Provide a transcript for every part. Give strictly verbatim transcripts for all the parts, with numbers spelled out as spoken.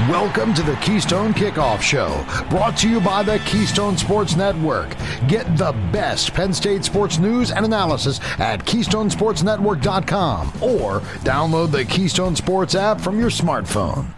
Welcome to the Keystone Kickoff Show, brought to you by the Keystone Sports Network. Get the best Penn State sports news and analysis at keystone sports network dot com or download the Keystone Sports app from your smartphone.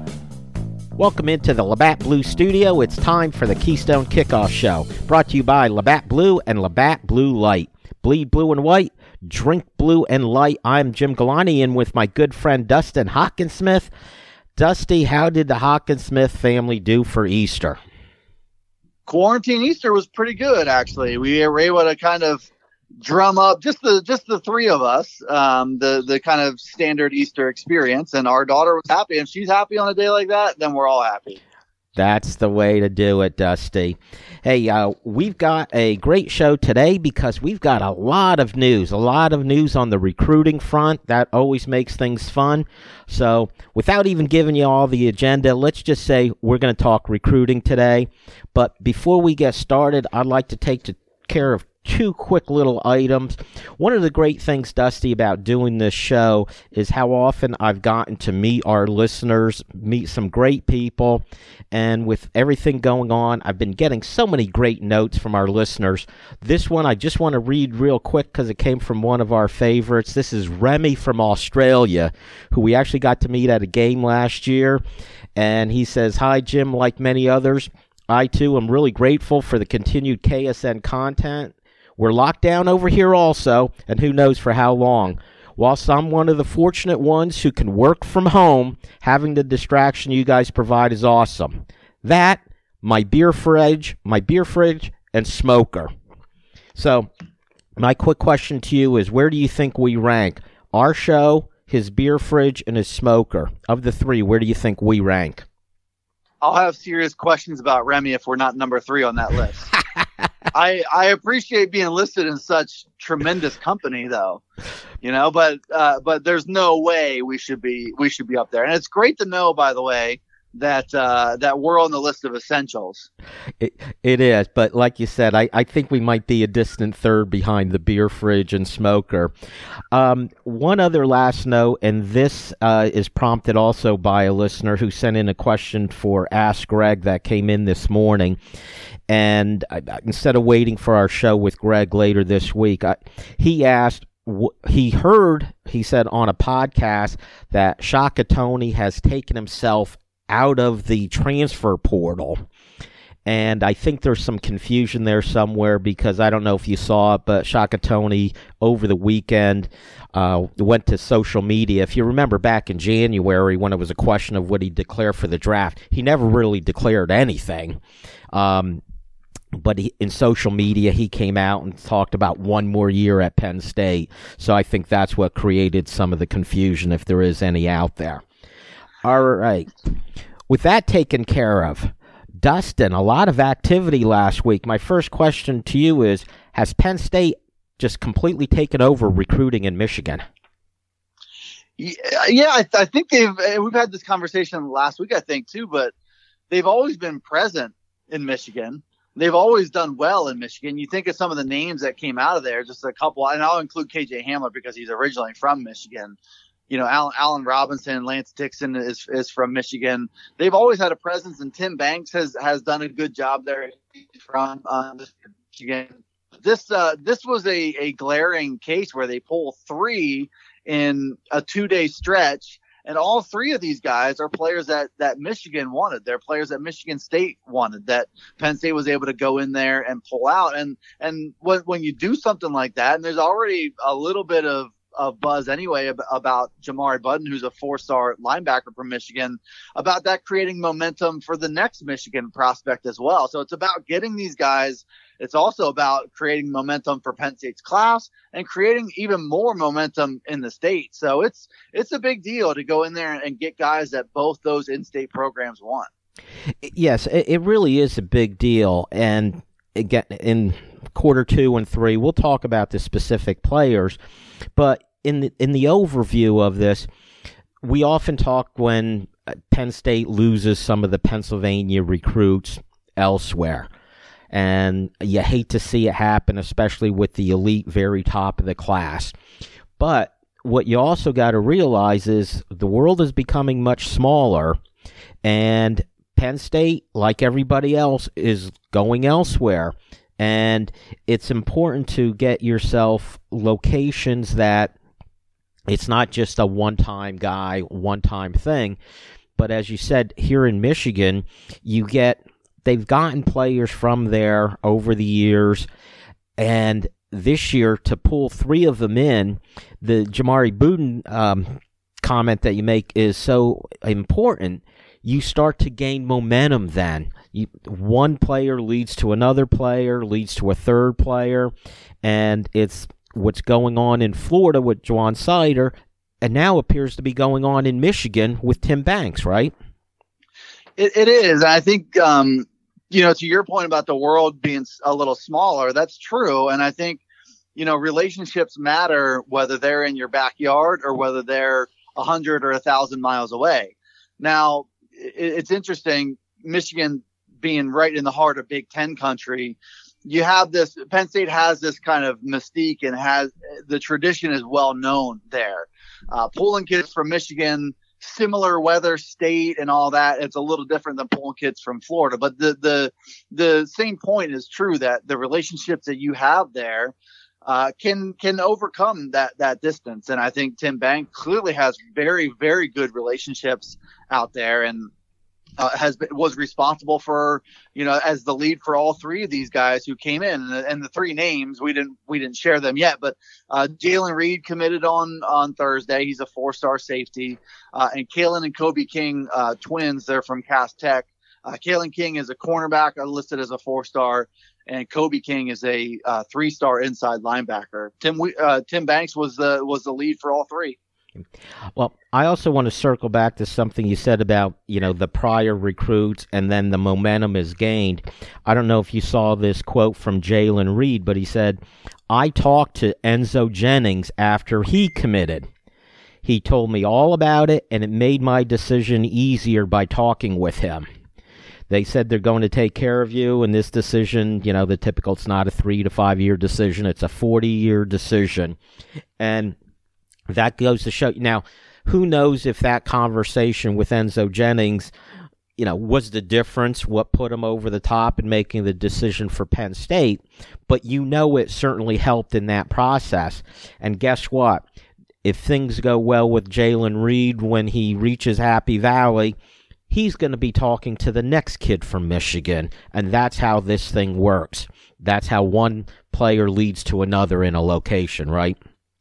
Welcome into the Labatt Blue Studio. It's time for the Keystone Kickoff Show, brought to you by Labatt Blue and Labatt Blue Light. Bleed blue and white, drink blue and light. I'm Jim Galani, and with my good friend Dustin Hockensmith. Dusty, how did the Hockensmith family do for Easter? Quarantine Easter was pretty good, actually. We were able to kind of drum up just the just the three of us, um, the the kind of standard Easter experience, and our daughter was happy. And she's happy on a day like that, then we're all happy. That's the way to do it, Dusty. Hey, uh, we've got a great show today because we've got a lot of news, a lot of news on the recruiting front. That always makes things fun. So without even giving you all the agenda, let's just say we're going to talk recruiting today. But before we get started, I'd like to take to care of two quick little items. One of the great things, Dusty, about doing this show is how often I've gotten to meet our listeners, meet some great people, and with everything going on, I've been getting so many great notes from our listeners. This one I just want to read real quick because it came from one of our favorites. This is Remy from Australia, who we actually got to meet at a game last year, and he says, "Hi, Jim. Like many others, I, too, am really grateful for the continued K S N content. We're locked down over here also, and who knows for how long. Whilst I'm one of the fortunate ones who can work from home, having the distraction you guys provide is awesome. That, my beer fridge, my beer fridge, and smoker." So, my quick question to you is, where do you think we rank? Our show, his beer fridge, and his smoker. Of the three, where do you think we rank? I'll have serious questions about Remy if we're not number three on that list. I, I appreciate being listed in such tremendous company, though, you know, but uh, but there's no way we should be we should be up there. And it's great to know, by the way, that uh, that we're on the list of essentials. It, it is. But like you said, I, I think we might be a distant third behind the beer fridge and smoker. Um, one other last note, and this uh, is prompted also by a listener who sent in a question for Ask Greg that came in this morning. And I, instead of waiting for our show with Greg later this week, I, he asked, wh- he heard, he said on a podcast that Shaka Toney has taken himself out of the transfer portal. And I think there's some confusion there somewhere because I don't know if you saw it, but Shaka Toney over the weekend uh, went to social media. If you remember back in January when it was a question of would he declare for the draft, he never really declared anything. Um, But he, in social media, he came out and talked about one more year at Penn State. So I think that's what created some of the confusion, if there is any out there. All right. With that taken care of, Dustin, a lot of activity last week. My first question to you is, has Penn State just completely taken over recruiting in Michigan? Yeah, I, I think they've – we've had this conversation last week, I think, too, but they've always been present in Michigan. They've always done well in Michigan. You think of some of the names that came out of there, just a couple, and I'll include K J Hamler because he's originally from Michigan. You know, Allen, Allen Robinson, Lance Dixon is is from Michigan. They've always had a presence, and Tim Banks has has done a good job there from uh, Michigan. This uh, this was a, a glaring case where they pull three in a two-day stretch. And all three of these guys are players that, that Michigan wanted. They're players that Michigan State wanted, that Penn State was able to go in there and pull out. And and when, when you do something like that, and there's already a little bit of, of buzz anyway ab- about Jamari Budden, who's a four-star linebacker from Michigan, about that creating momentum for the next Michigan prospect as well. So it's about getting these guys. It's also about creating momentum for Penn State's class and creating even more momentum in the state. So it's it's a big deal to go in there and get guys that both those in-state programs want. Yes, it really is a big deal. And again, in quarter two and three, we'll talk about the specific players. But in the, in the overview of this, we often talk when Penn State loses some of the Pennsylvania recruits elsewhere. And you hate to see it happen, especially with the elite very top of the class. But what you also got to realize is the world is becoming much smaller, And Penn State, like everybody else, is going elsewhere. And it's important to get yourself locations that it's not just a one-time guy, one-time thing. But as you said, here in Michigan, you get they've gotten players from there over the years. And this year, to pull three of them in, the Jamari Buden um, comment that you make is so important. You start to gain momentum then. You, one player leads to another player, leads to a third player, and it's what's going on in Florida with Juwan Sider, and now appears to be going on in Michigan with Tim Banks, right? It, it is. I think, um, you know, to your point about the world being a little smaller, that's true. And I think, you know, relationships matter whether they're in your backyard or whether they're a hundred or a thousand miles away. Now, it's interesting, Michigan being right in the heart of Big Ten country, you have this, Penn State has this kind of mystique and has, the tradition is well known there. Uh, pulling kids from Michigan, similar weather, state, and all that, it's a little different than pulling kids from Florida. But the, the, the same point is true, that the relationships that you have there uh, can, can overcome that, that distance. And I think Tim Banks clearly has very, very good relationships out there, and uh, has been, was responsible for, you know, as the lead for all three of these guys who came in. And the, and the three names, we didn't we didn't share them yet, but uh, Jalen Reed committed on on Thursday. He's a four-star safety, uh, and Kalen and Kobe King, uh, twins. They're from Cass Tech. Uh, Kalen King is a cornerback, listed as a four-star, and Kobe King is a uh, three-star inside linebacker. Tim uh, Tim Banks was the was the lead for all three. Well, I also want to circle back to something you said about, you know, the prior recruits and then the momentum is gained. I don't know if you saw this quote from Jalen Reed, but he said, I talked to Enzo Jennings after he committed. He told me all about it, and it made my decision easier by talking with him. They said they're going to take care of you, and this decision, you know, the typical, it's not a three to five year decision, it's a forty year decision. And that goes to show. Now, who knows if that conversation with Enzo Jennings, you know, was the difference, what put him over the top in making the decision for Penn State, but you know it certainly helped in that process. And guess what? If things go well with Jalen Reed when he reaches Happy Valley, he's going to be talking to the next kid from Michigan, and that's how this thing works. That's how one player leads to another in a location, right?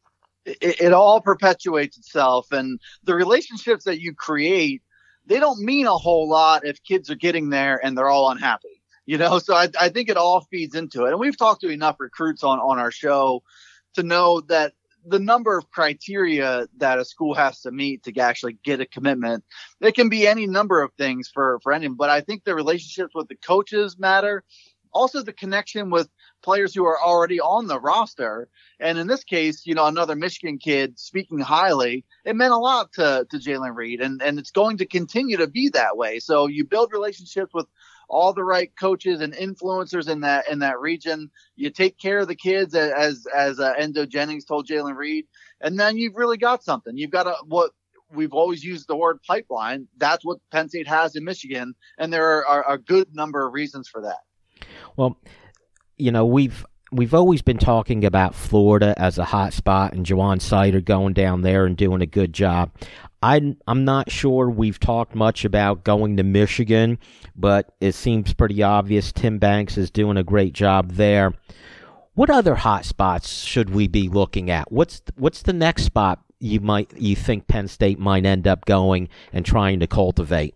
It, it all perpetuates itself, and the relationships that you create, they don't mean a whole lot if kids are getting there and they're all unhappy, you know? So I, I think it all feeds into it. And we've talked to enough recruits on, on our show to know that the number of criteria that a school has to meet to actually get a commitment, it can be any number of things for, for anyone. But I think the relationships with the coaches matter. Also the connection with players who are already on the roster. And in this case, you know, another Michigan kid speaking highly, it meant a lot to, to Jalen Reed, and, and it's going to continue to be that way. So you build relationships with all the right coaches and influencers in that, in that region. You take care of the kids, as, as uh, Enzo Jennings told Jalen Reed, and then you've really got something. You've got a, what we've always used the word pipeline. That's what Penn State has in Michigan. And there are, are a good number of reasons for that. Well, you know, we've we've always been talking about Florida as a hot spot and Juwan Sider going down there and doing a good job. I, I'm not sure we've talked much about going to Michigan, but it seems pretty obvious Tim Banks is doing a great job there. What other hot spots should we be looking at? What's what's the next spot you might you think Penn State might end up going and trying to cultivate?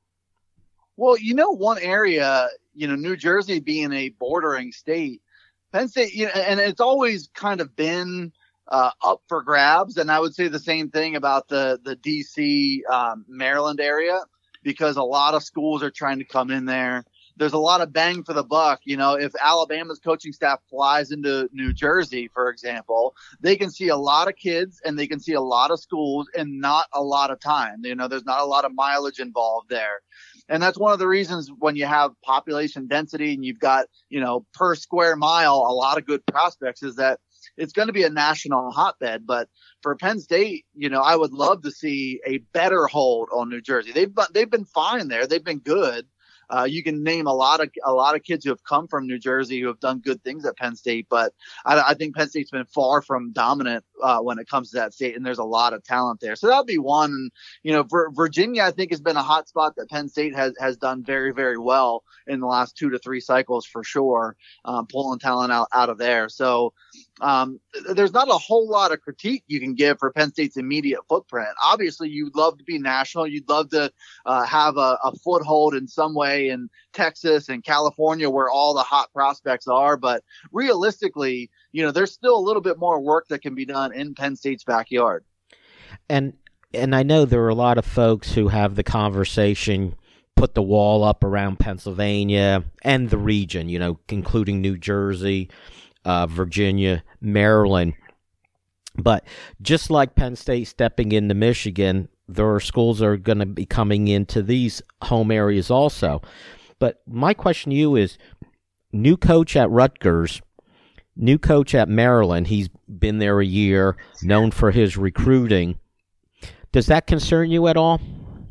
Well, you know, one area, you know, New Jersey being a bordering state, Penn State, you know, and it's always kind of been uh, up for grabs. And I would say the same thing about the, the D C, um, Maryland area, because a lot of schools are trying to come in there. There's a lot of bang for the buck. You know, if Alabama's coaching staff flies into New Jersey, for example, they can see a lot of kids and they can see a lot of schools in not a lot of time. You know, there's not a lot of mileage involved there. And that's one of the reasons when you have population density and you've got, you know, per square mile, a lot of good prospects, is that it's going to be a national hotbed. But for Penn State, you know, I would love to see a better hold on New Jersey. They've they've been fine there. They've been good. Uh, you can name a lot of a lot of kids who have come from New Jersey who have done good things at Penn State, but I, I think Penn State's been far from dominant uh, when it comes to that state, and there's a lot of talent there. So that'll be one. You know, Vir- Virginia, I think, has been a hot spot that Penn State has has done very, very well in the last two to three cycles for sure, um, pulling talent out, out of there. So um, th- there's not a whole lot of critique you can give for Penn State's immediate footprint. Obviously, you'd love to be national. You'd love to uh, have a, a foothold in some way in Texas and California where all the hot prospects are. But realistically, you know, there's still a little bit more work that can be done in Penn State's backyard. And and I know there are a lot of folks who have the conversation, put the wall up around Pennsylvania and the region, you know, including New Jersey, uh, Virginia, Maryland. But just like Penn State stepping into Michigan, there are schools that are going to be coming into these home areas also. But my question to you is, new coach at Rutgers, new coach at Maryland, he's been there a year, known for his recruiting. Does that concern you at all?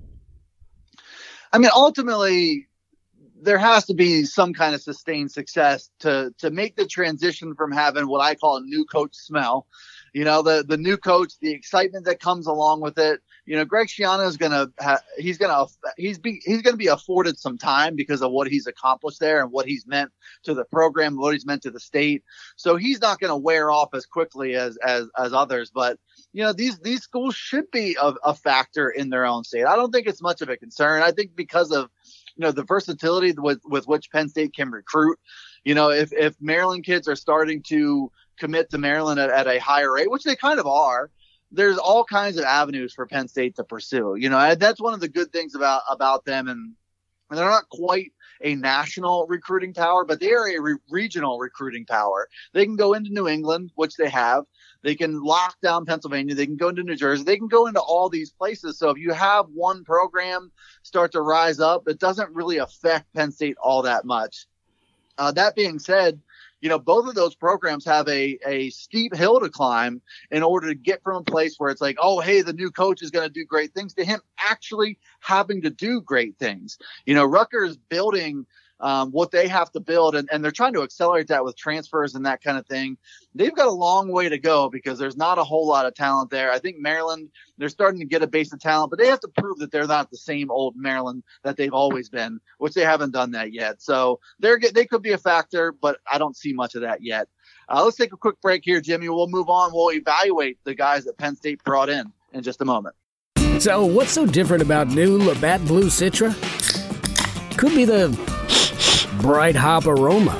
I mean, ultimately, there has to be some kind of sustained success to to make the transition from having what I call a new coach smell. You know, the, the new coach, the excitement that comes along with it. You know, Greg Schiano is going to, ha- he's going to, he's be, he's going to be afforded some time because of what he's accomplished there and what he's meant to the program, what he's meant to the state. So he's not going to wear off as quickly as, as, as others. But, you know, these, these schools should be a, a factor in their own state. I don't think it's much of a concern. I think because of, you know, the versatility with, with which Penn State can recruit. You know, if, if Maryland kids are starting to commit to Maryland at, at a higher rate, which they kind of are, there's all kinds of avenues for Penn State to pursue. You know, that's one of the good things about, about them. And, and they're not quite a national recruiting power, but they are a re- regional recruiting power. They can go into New England, which they have. They can lock down Pennsylvania. They can go into New Jersey. They can go into all these places. So if you have one program start to rise up, it doesn't really affect Penn State all that much. Uh, that being said, you know, both of those programs have a, a steep hill to climb in order to get from a place where it's like, oh, hey, the new coach is going to do great things, to him actually having to do great things. You know, Rutgers building um, what they have to build, and, and they're trying to accelerate that with transfers and that kind of thing. They've got a long way to go because there's not a whole lot of talent there. I think Maryland, they're starting to get a base of talent, but they have to prove that they're not the same old Maryland that they've always been, which they haven't done that yet. So they're they could be a factor, but I don't see much of that yet. Uh, let's take a quick break here, Jimmy. We'll move on. We'll evaluate the guys that Penn State brought in in just a moment. So what's so different about new Labatt Blue Citra? Could be the bright hop aroma,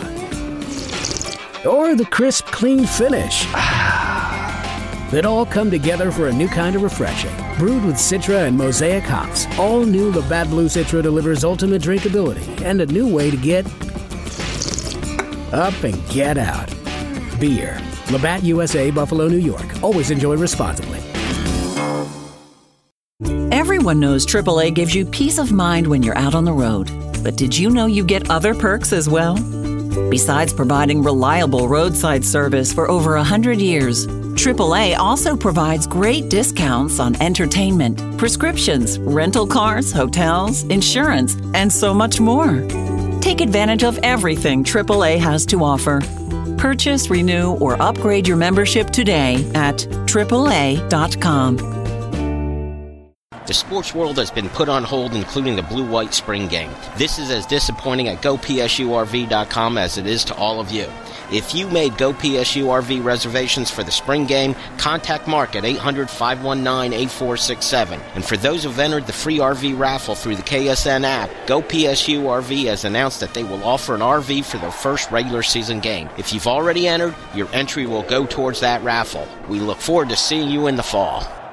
or the crisp, clean finish. That all come together for a new kind of refreshing. Brewed with Citra and Mosaic hops, all new Labatt Blue Citra delivers ultimate drinkability and a new way to get up and get out. Beer. Labatt U S A, Buffalo, New York. Always enjoy responsibly. Everyone knows triple A gives you peace of mind when you're out on the road. But did you know you get other perks as well? Besides providing reliable roadside service for over one hundred years, triple A also provides great discounts on entertainment, prescriptions, rental cars, hotels, insurance, and so much more. Take advantage of everything triple A has to offer. Purchase, renew, or upgrade your membership today at triple A dot com. The sports world has been put on hold, including the blue-white spring game. This is as disappointing at go P S U R V dot com as it is to all of you. If you made Go P S U R V reservations for the spring game, contact Mark at eight hundred, five one nine, eight four six seven. And for those who've entered the free R V raffle through the K S N app, Go P S U R V has announced that they will offer an R V for their first regular season game. If you've already entered, your entry will go towards that raffle. We look forward to seeing you in the fall.